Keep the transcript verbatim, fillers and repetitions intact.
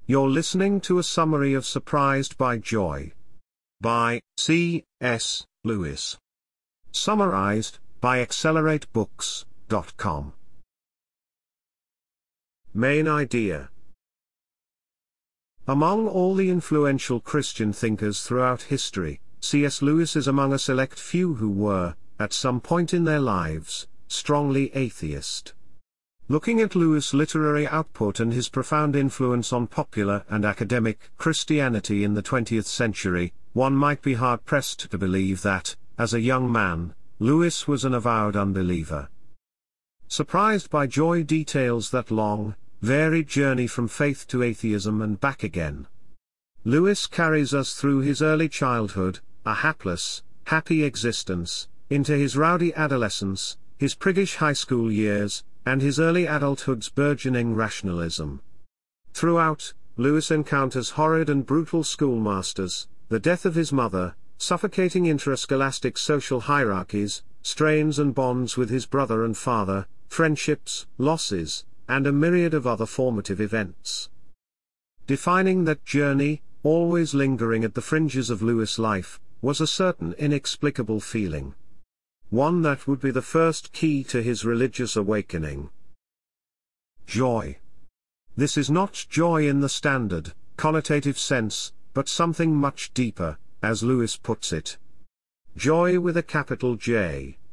You're listening to a summary of Surprised by Joy by C S Lewis. Summarized by accelerate books dot com. Main idea. Among all the influential Christian thinkers throughout history, C S Lewis is among a select few who were, at some point in their lives, strongly atheist. Looking at Lewis' literary output and his profound influence on popular and academic Christianity in the twentieth century, one might be hard-pressed to believe that, as a young man, Lewis was an avowed unbeliever. Surprised by Joy details that long, varied journey from faith to atheism and back again. Lewis carries us through his early childhood, a hapless, happy existence, into his rowdy adolescence, his priggish high school years, and his early adulthood's burgeoning rationalism. Throughout, Lewis encounters horrid and brutal schoolmasters, the death of his mother, suffocating intrascholastic social hierarchies, strains and bonds with his brother and father, friendships, losses, and a myriad of other formative events. Defining that journey, always lingering at the fringes of Lewis' life, was a certain inexplicable feeling. One that would be the first key to his religious awakening. Joy. This is not joy in the standard, connotative sense, but something much deeper, as Lewis puts it. Joy with a capital J.